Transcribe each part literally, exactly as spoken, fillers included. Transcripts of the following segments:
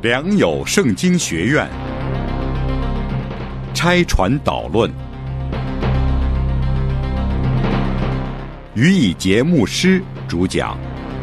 良友圣经学院拆传导论，于以节牧师主讲。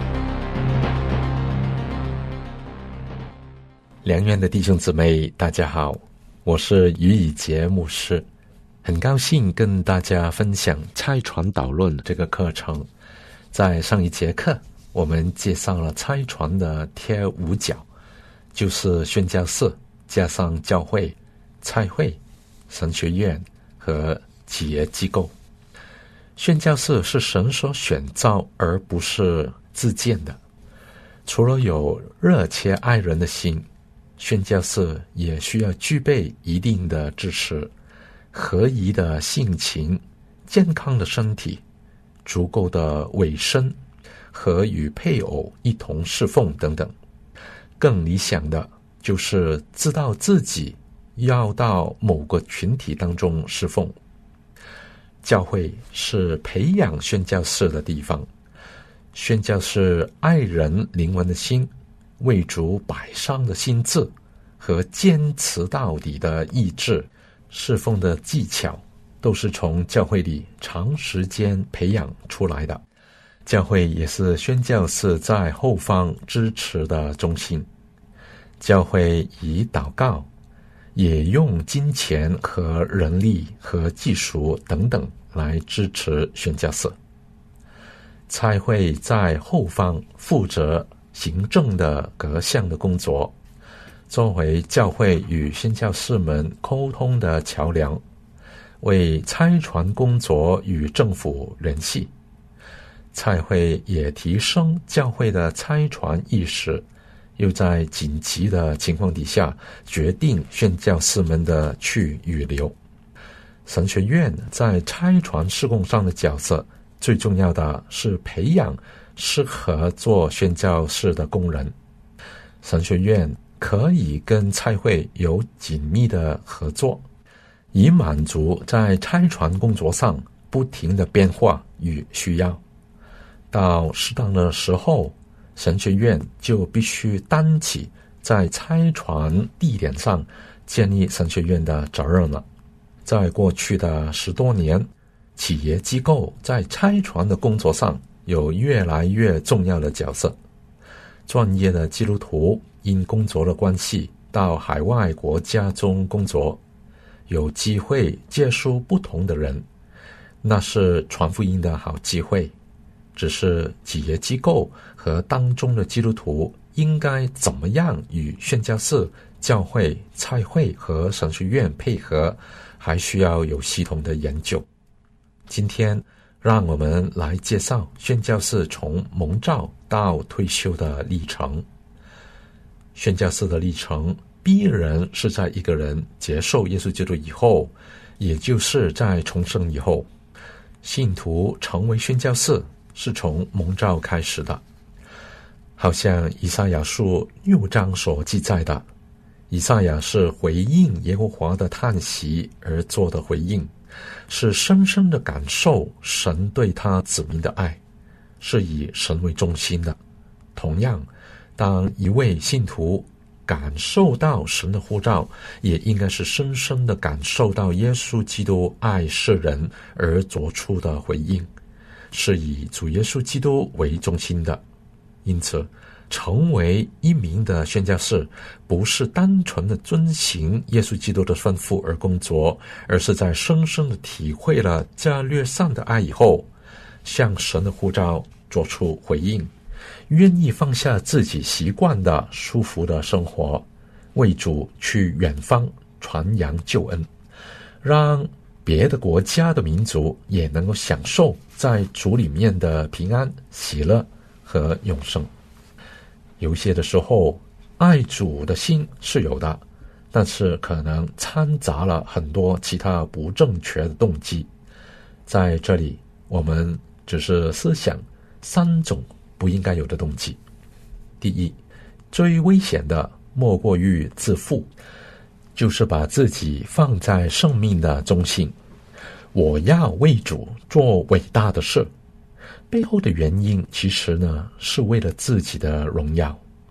良缘的弟兄姊妹，大家好，我是于以节牧师，很高兴跟大家分享拆传导论这个课程。在上一节课，我们介绍了拆传的贴五角，就是宣教士加上教会、差会、神学院和企业机构。宣教士是神所选召，而不是自荐的。除了有热切爱人的心，宣教士也需要具备一定的知识、合宜的性情、健康的身体、足够的委身和与配偶一同侍奉等等。更理想的就是知道自己要到某个群体当中侍奉。教会是培养宣教士的地方，宣教士爱人灵魂的心、为主摆上的心志和坚持到底的意志，侍奉的技巧都是从教会里长时间培养出来的。教会也是宣教士在后方支持的中心。教会以祷告，也用金钱和人力和技术等等来支持宣教士。差会在后方负责行政的各项的工作，作为教会与宣教士们沟通的桥梁，为差传工作与政府联系。差会也提升教会的差传意识，又在紧急的情况底下决定宣教士们的去与留。神学院在差传事工上的角色，最重要的是培养适合做宣教士的工人。神学院可以跟差会有紧密的合作，以满足在差传工作上不停的变化与需要。到适当的时候，神学院就必须担起在差传地点上建立神学院的责任了。在过去的十多年，企业机构在差传的工作上有越来越重要的角色。专业的基督徒因工作的关系到海外国家中工作，有机会接触不同的人，那是传福音的好机会。只是企业机构和当中的基督徒应该怎么样与宣教士、教会、差会和神学院配合，还需要有系统的研究。今天让我们来介绍宣教士从蒙召到退休的历程。宣教士的历程必然是在一个人接受耶稣基督以后，也就是在重生以后。信徒成为宣教士是从蒙召开始的，好像以赛亚书六章所记载的，以赛亚是回应耶和华的叹息而做的回应，是深深的感受神对他子民的爱，是以神为中心的。同样，当一位信徒感受到神的呼召，也应该是深深的感受到耶稣基督爱世人而做出的回应，是以主耶稣基督为中心的。因此，成为一名的宣教士，不是单纯的遵行耶稣基督的吩咐而工作，而是在深深的体会了加略上的爱以后，向神的呼召做出回应，愿意放下自己习惯的舒服的生活，为主去远方传扬救恩，让别的国家的民族也能够享受在主里面的平安、喜乐和永生。有些的时候，爱主的心是有的，但是可能掺杂了很多其他不正确的动机。在这里，我们只是思想三种不应该有的动机。第一，最危险的莫过于自负，就是把自己放在生命的中心，我要为主做伟大的事，背后的原因其实呢是为了自己的荣耀。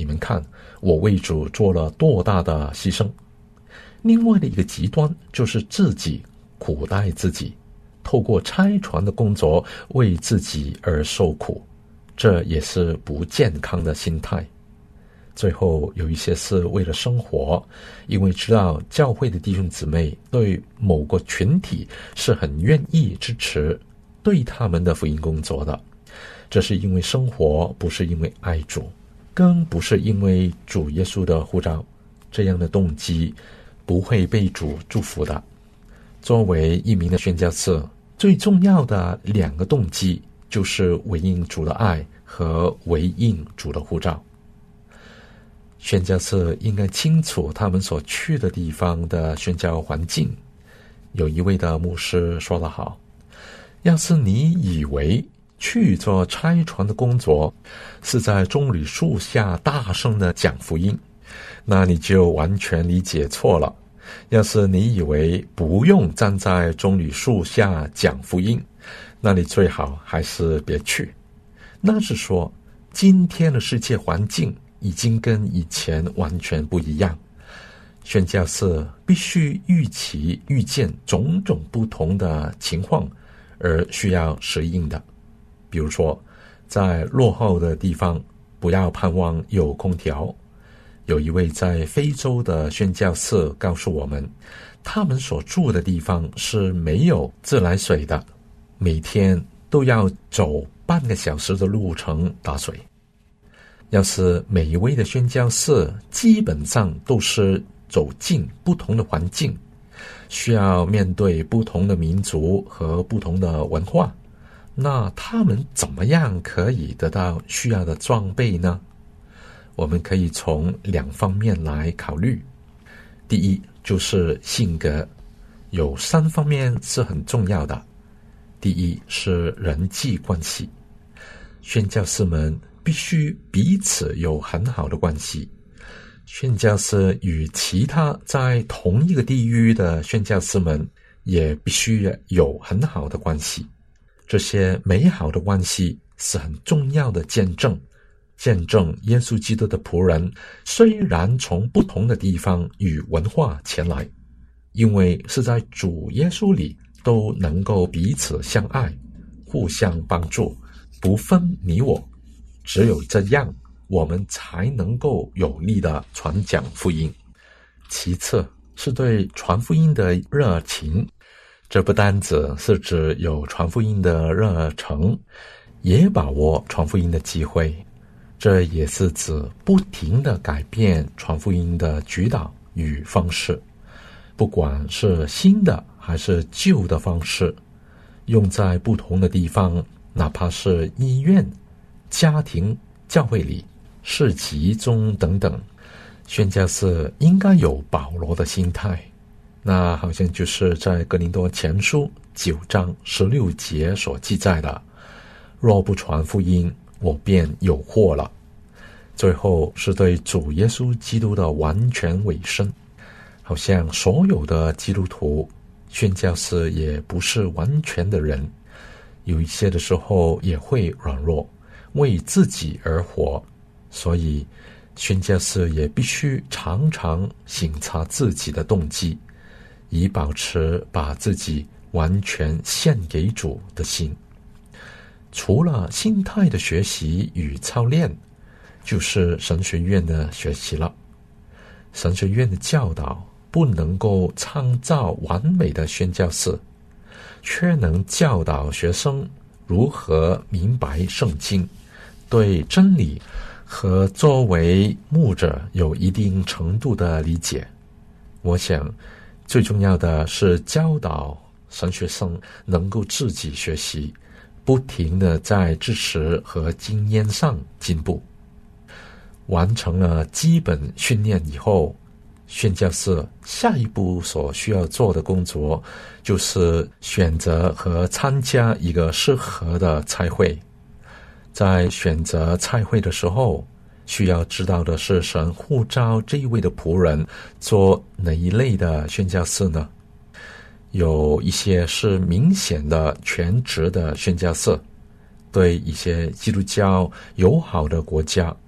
你们看，我为主做了多大的牺牲。另外的一个极端就是自己苦待自己，透过差传的工作为自己而受苦，这也是不健康的心态。最后有一些是为了生活，因为知道教会的弟兄姊妹对某个群体是很愿意支持对他们的福音工作的，这是因为生活，不是因为爱主，更不是因为主耶稣的呼召。这样的动机不会被主祝福的。作为一名的宣教士，最重要的两个动机就是回应主的爱和回应主的呼召。宣教士应该清楚他们所去的地方的宣教环境。有一位的牧师说得好，要是你以为去做差传的工作是在棕榈树下大声的讲福音，那你就完全理解错了。要是你以为不用站在棕榈树下讲福音，那你最好还是别去。那是说，今天的世界环境已经跟以前完全不一样，宣教士必须预期预见种种不同的情况而需要适应的。比如说，在落后的地方不要盼望有空调。有一位在非洲的宣教士告诉我们，他们所住的地方是没有自来水的，每天都要走半个小时的路程打水。要是每一位的宣教士基本上都是走进不同的环境，需要面对不同的民族和不同的文化，那他们怎么样可以得到需要的装备呢？我们可以从两方面来考虑。第一，就是性格，有三方面是很重要的。第一是人际关系，宣教士们必须彼此有很好的关系。宣教士与其他在同一个地域的宣教士们也必须有很好的关系。这些美好的关系是很重要的见证。见证耶稣基督的仆人虽然从不同的地方与文化前来，因为是在主耶稣里都能够彼此相爱，互相帮助，不分你我。只有这样，我们才能够有力的传讲福音。其次是对传福音的热情，这不单只是指有传福音的热诚，也把握传福音的机会。这也是指不停地改变传福音的渠道与方式，不管是新的还是旧的方式，用在不同的地方，哪怕是医院、家庭、教会里、市集中等等，宣教士应该有保罗的心态。那好像就是在哥林多前书九章十六节所记载的，若不传福音，我便有祸了。最后是对主耶稣基督的完全委身，好像所有的基督徒，宣教士也不是完全的人，有一些的时候也会软弱，为自己而活，所以宣教士也必须常常省察自己的动机，以保持把自己完全献给主的心。除了心态的学习与操练，就是神学院的学习了。神学院的教导不能够创造完美的宣教士，却能教导学生如何明白圣经，对真理和作为牧者有一定程度的理解。我想最重要的是教导神学生能够自己学习，不停地在知识和经验上进步。完成了基本训练以后，宣教士下一步所需要做的工作就是选择和参加一个适合的差会。在选择差会的时候，需要知道的是神呼召这一位的仆人做哪一类的宣教士呢？有一些是明显的全职的宣教士，对一些基督教友好的国家，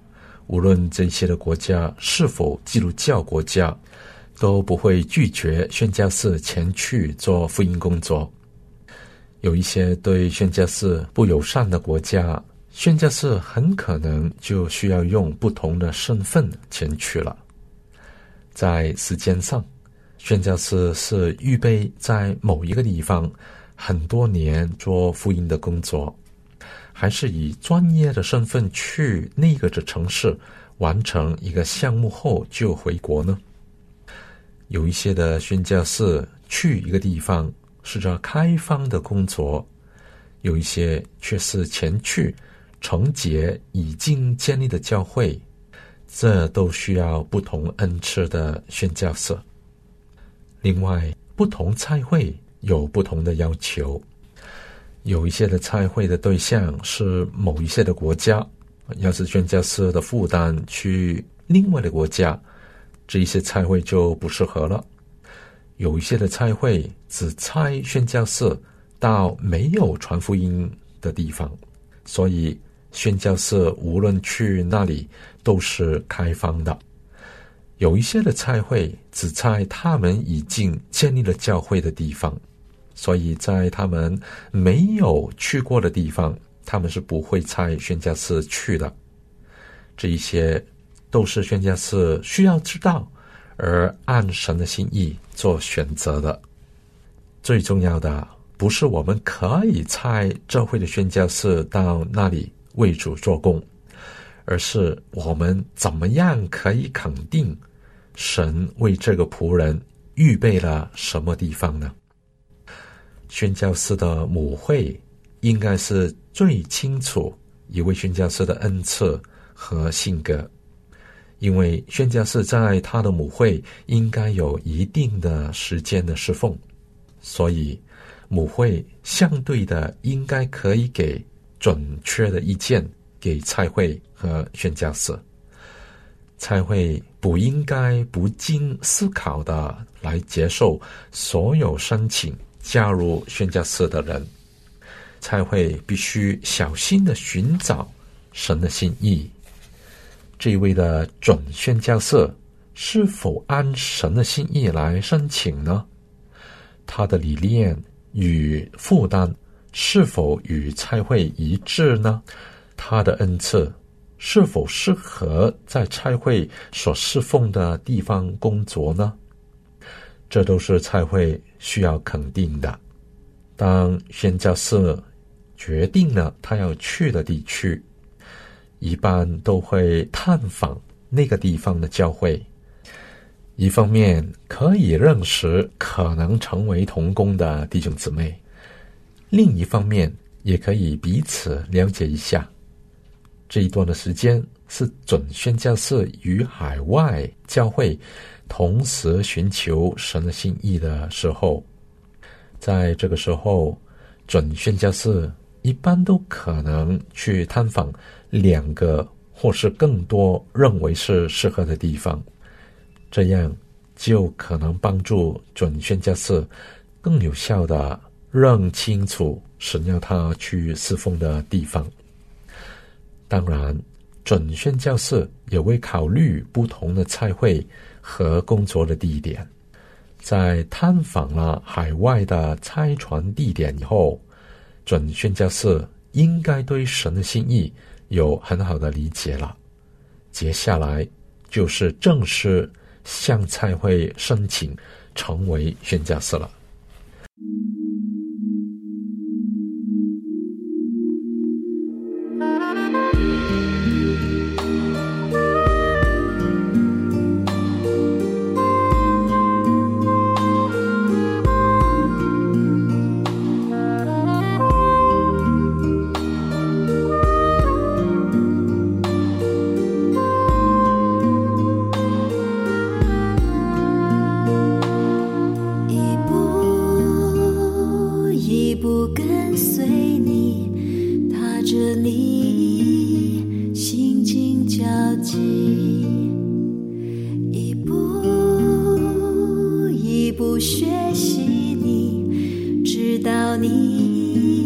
无论这些的国家是否基督教国家，都不会拒绝宣教士前去做福音工作。有一些对宣教士不友善的国家，宣教士很可能就需要用不同的身份前去了。在时间上，宣教士是预备在某一个地方很多年做福音的工作，还是以专业的身份去那个的城市完成一个项目后就回国呢？有一些的宣教士去一个地方是这开放的工作，有一些却是前去承接已经建立的教会，这都需要不同恩赐的宣教士。另外，不同差会有不同的要求，有一些的差会的对象是某一些的国家，要是宣教士的负担去另外的国家，这一些差会就不适合了。有一些的差会只差宣教士到没有传福音的地方，所以宣教士无论去那里都是开放的。有一些的差会只差他们已经建立了教会的地方，所以在他们没有去过的地方，他们是不会差宣教士去的。这一些都是宣教士需要知道而按神的心意做选择的。最重要的不是我们可以差教会的宣教士到那里为主做工，而是我们怎么样可以肯定神为这个仆人预备了什么地方呢？宣教士的母会应该是最清楚一位宣教士的恩赐和性格，因为宣教士在他的母会应该有一定的时间的侍奉，所以母会相对的应该可以给准确的意见给差会和宣教士。差会不应该不经思考的来接受所有申请加入宣教士的人，差会必须小心的寻找神的心意。这一位的准宣教士是否按神的心意来申请呢？他的理念与负担是否与差会一致呢？他的恩赐是否适合在差会所侍奉的地方工作呢？这都是差会需要肯定的。当宣教士决定了他要去的地区，一般都会探访那个地方的教会，一方面可以认识可能成为同工的弟兄姊妹，另一方面也可以彼此了解一下。这一段的时间是准宣教士与海外教会同时寻求神的心意的时候，在这个时候，准宣教士一般都可能去探访两个或是更多认为是适合的地方，这样就可能帮助准宣教士更有效地认清楚神要他去侍奉的地方。当然，准宣教士也会考虑不同的差会和工作的地点。在探访了海外的差传地点以后，准宣教士应该对神的心意有很好的理解了。接下来就是正式向差会申请成为宣教士了。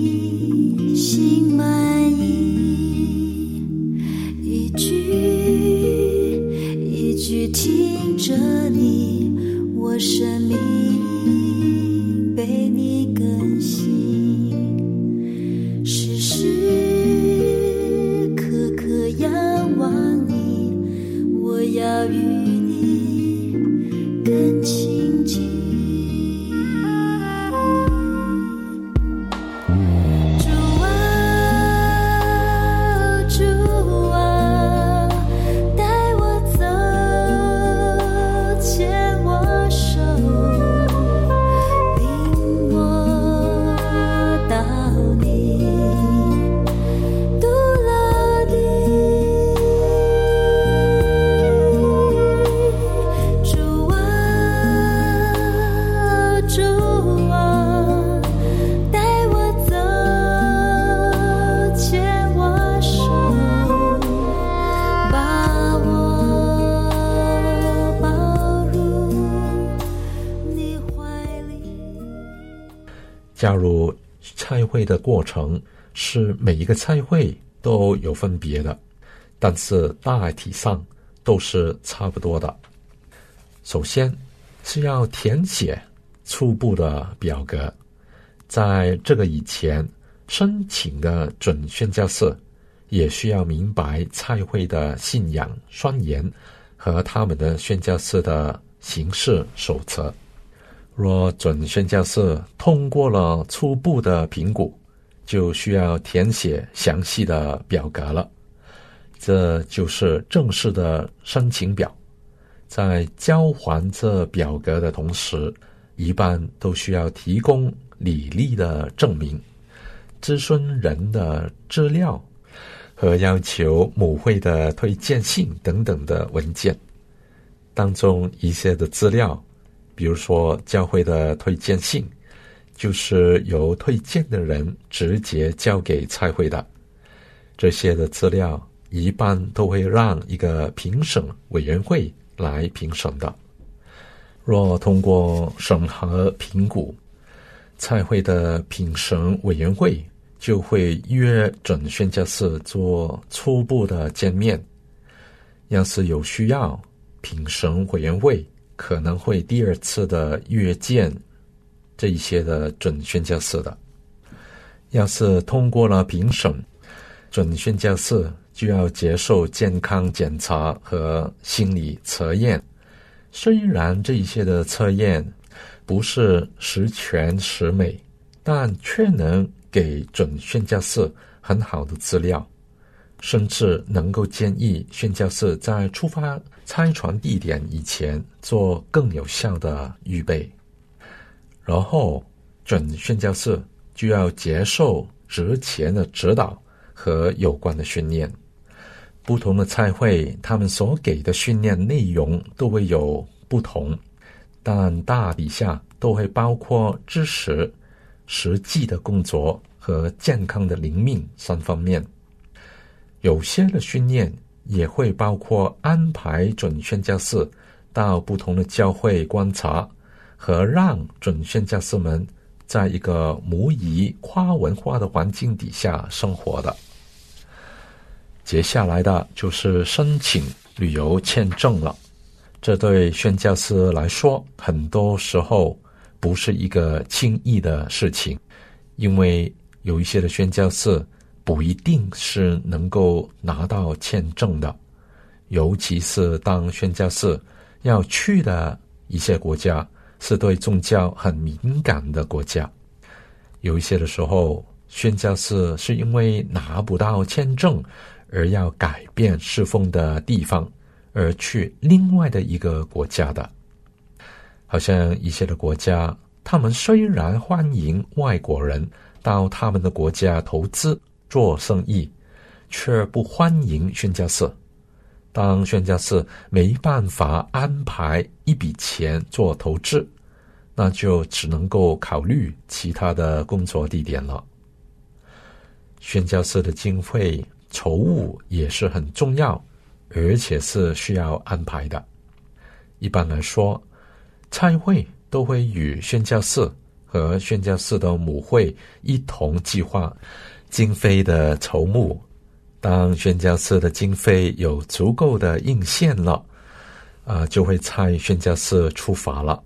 你心满意，一句我生命被你更新，时时刻刻仰望你，我要与你更亲近。 加入菜会的过程是每一个菜会都有分别的，但是大体上都是差不多的。首先是要填写初步的表格，在这个以前，申请的准宣教士也需要明白菜会的信仰宣言和他们的宣教士的行事守则。若准宣教士通过了初步的评估，就需要填写详细的表格了，这就是正式的申请表。在交还这表格的同时，一般都需要提供履历的证明、咨询人的资料和要求母会的推荐信等等的文件。当中一些的资料，比如说教会的推荐信，就是由推荐的人直接交给菜会的。这些的资料一般都会让一个评审委员会来评审的。若通过审核评估，菜会的评审委员会就会约准宣教士做初步的见面。要是有需要，评审委员会可能会第二次的约见这一些的准宣教士的。要是通过了评审，准宣教士就要接受健康检查和心理测验。虽然这一些的测验不是十全十美，但却能给准宣教士很好的资料，甚至能够建议宣教士在出发差传地点以前做更有效的预备。然后准宣教士就要接受之前的指导和有关的训练。不同的菜会，他们所给的训练内容都会有不同，但大体下都会包括知识、实际的工作和健康的灵命三方面。有些的训练也会包括安排准宣教士到不同的教会观察，和让准宣教士们在一个母语跨文化的环境底下生活的。接下来的就是申请旅游签证了。这对宣教士来说，很多时候不是一个轻易的事情，因为有一些的宣教士不一定是能够拿到签证的，尤其是当宣教士要去的一些国家是对宗教很敏感的国家。有一些的时候，宣教士是因为拿不到签证而要改变侍奉的地方，而去另外的一个国家的。好像一些的国家，他们虽然欢迎外国人到他们的国家投资做生意，却不欢迎宣教士。当宣教士没办法安排一笔钱做投资，那就只能够考虑其他的工作地点了。宣教士的经费筹务也是很重要，而且是需要安排的。一般来说，差会都会与宣教士和宣教士的母会一同计划经费的筹募。当宣教士的经费有足够的应现了，啊、呃，就会差宣教士出发了。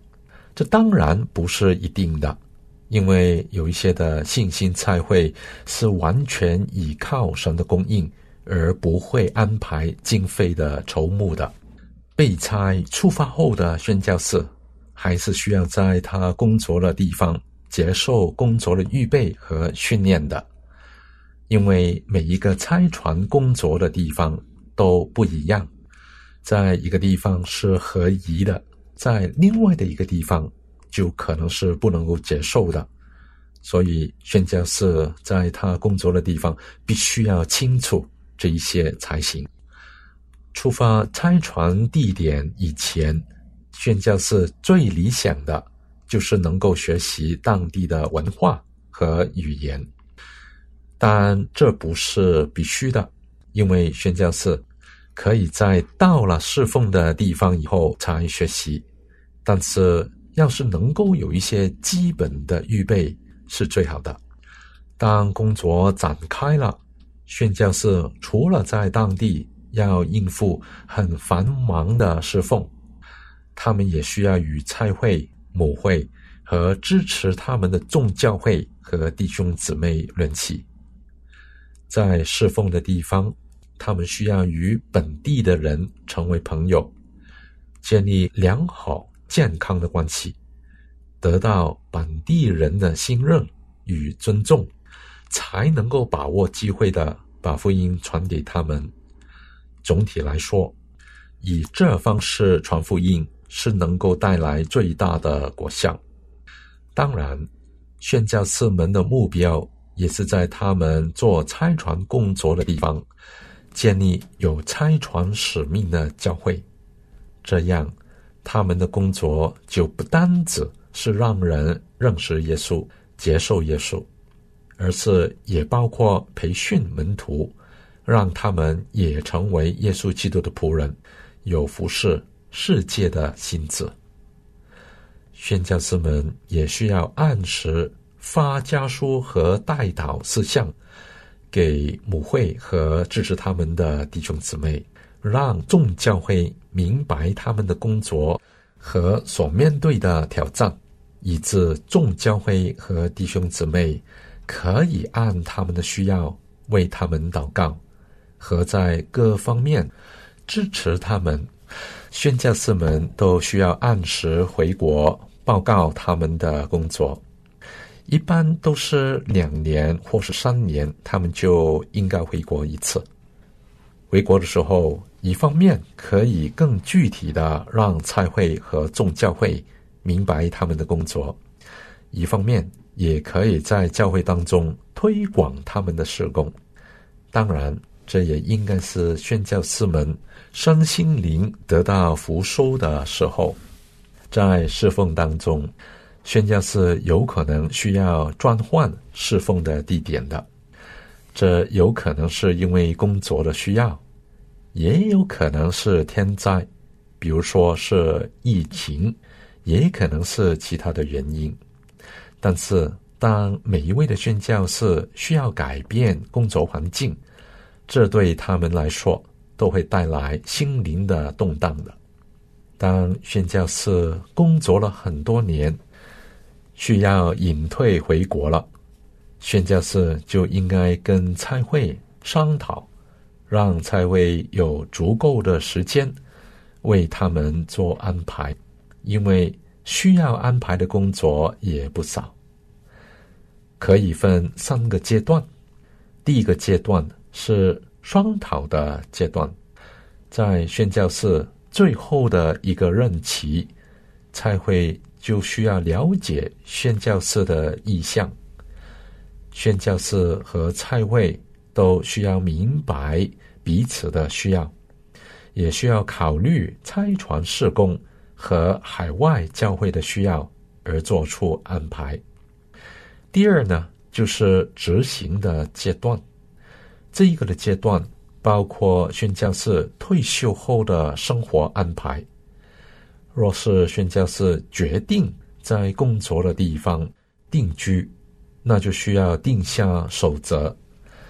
这当然不是一定的，因为有一些的信心差会是完全依靠神的供应，而不会安排经费的筹募的。被差出发后的宣教士，还是需要在他工作的地方接受工作的预备和训练的，因为每一个差传工作的地方都不一样，在一个地方是合宜的，在另外的一个地方就可能是不能够接受的，所以宣教士在他工作的地方必须要清楚这一些才行。出发差传地点以前，宣教士最理想的就是能够学习当地的文化和语言，但这不是必须的，因为宣教士可以在到了侍奉的地方以后才学习，但是要是能够有一些基本的预备是最好的。当工作展开了，宣教士除了在当地要应付很繁忙的侍奉，他们也需要与差会、母会和支持他们的众教会和弟兄姊妹联系。在侍奉的地方，他们需要与本地的人成为朋友，建立良好健康的关系，得到本地人的信任与尊重，才能够把握机会的把福音传给他们。总体来说，以这方式传福音是能够带来最大的果效。当然，宣教士们的目标也是在他们做差传工作的地方建立有差传使命的教会，这样他们的工作就不单只是让人认识耶稣、接受耶稣，而是也包括培训门徒，让他们也成为耶稣基督的仆人，有服侍世界的心志。宣教士们也需要按时发家书和代祷事项给母会和支持他们的弟兄姊妹，让众教会明白他们的工作和所面对的挑战，以致众教会和弟兄姊妹可以按他们的需要为他们祷告，和在各方面支持他们。宣教士们都需要按时回国报告他们的工作，一般都是两年或是三年，他们就应该回国一次。回国的时候，一方面可以更具体的让差会和众教会明白他们的工作，一方面也可以在教会当中推广他们的事工。当然，这也应该是宣教士们身心灵得到福收的时候。在侍奉当中，宣教士有可能需要转换侍奉的地点的，这有可能是因为工作的需要，也有可能是天灾，比如说是疫情，也可能是其他的原因。但是当每一位的宣教士需要改变工作环境，这对他们来说都会带来心灵的动荡的。当宣教士工作了很多年，需要隐退回国了，宣教士就应该跟差会商讨，让差会有足够的时间为他们做安排，因为需要安排的工作也不少。可以分三个阶段。第一个阶段是商讨的阶段，在宣教士最后的一个任期，差会就需要了解宣教士的意向，宣教士和差会都需要明白彼此的需要，也需要考虑差传事工和海外教会的需要而做出安排。第二呢，就是执行的阶段。这一个的阶段包括宣教士退休后的生活安排。若是宣教士决定在工作的地方定居，那就需要定下守则，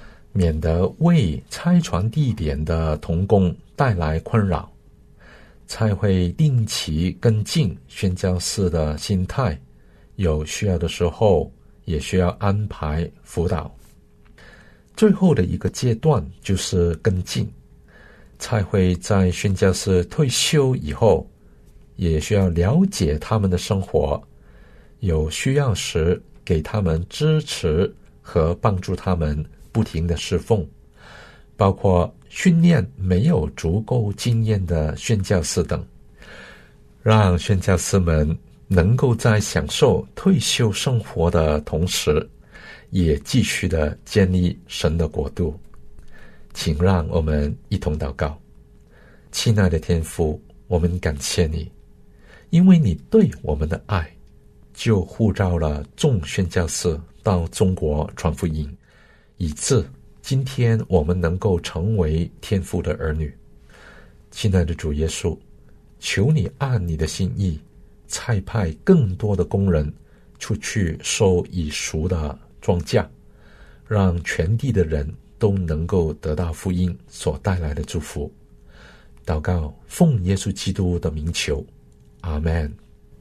免得为差传地点的同工带来困扰。 才会定期跟进宣教士的心态，有需要的时候也需要安排辅导。最后的一个阶段就是跟进，才会在宣教士退休以后，也需要了解他们的生活，有需要时给他们支持和帮助他们不停的侍奉，包括训练没有足够经验的宣教士等，让宣教士们能够在享受退休生活的同时，也继续的建立神的国度。请让我们一同祷告。亲爱的天父，我们感谢你，因为你对我们的爱，就呼召了众宣教士到中国传福音，以致今天我们能够成为天父的儿女。亲爱的主耶稣，求你按你的心意，差派更多的工人出去收已熟的庄稼，让全地的人都能够得到福音所带来的祝福。祷告奉耶稣基督的名求，阿们。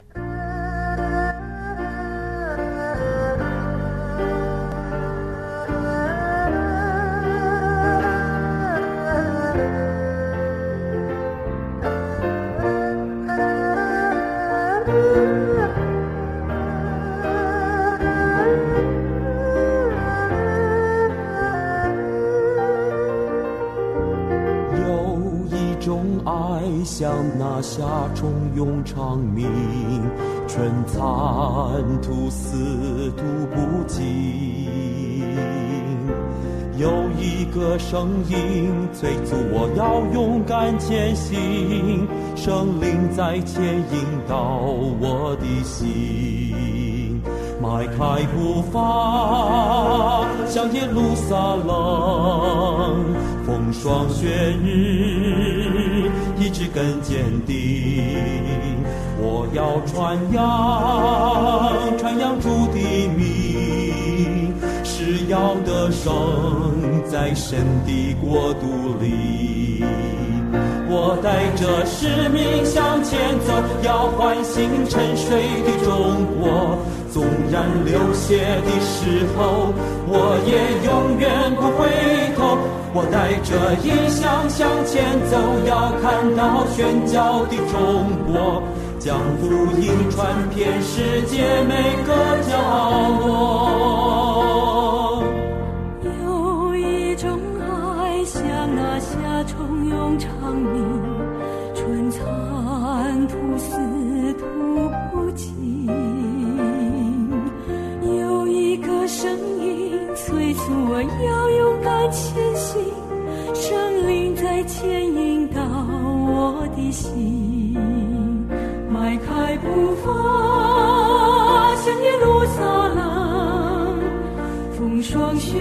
像那夏虫涌长鸣，春蚕吐丝吐不尽。有一个声音催促我要勇敢前行，圣灵在牵引导我的心，迈开步伐向耶路撒冷，风霜雪日意志更坚定，我要传扬传扬主的名，是要得胜在神的国度里。我带着使命向前走，要唤醒沉睡的中国，纵然流血的时候，我也永远不回头。我带着异象向前走，要看到宣教的中国，将福音传遍世界每个角落。 有一种爱像那夏虫涌长鸣，春蚕吐丝吐不尽。有一个声音催促我要勇敢前行，圣灵在牵引导我的心，迈开步伐向耶路撒冷，风霜雪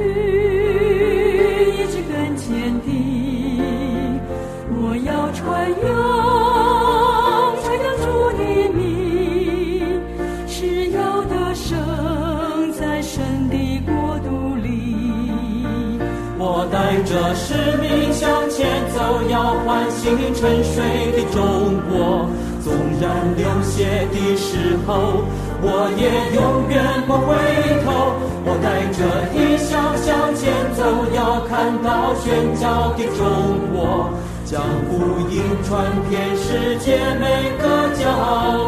雨意志更坚定，我要传扬传扬主的名，是要得胜在神的国度里。 我带着使命向前走，要唤醒沉睡的中国，纵然流血的时候，我也永远不回头。我带着异象向前走，要看到宣教的中国，将福音传遍世界每个角落。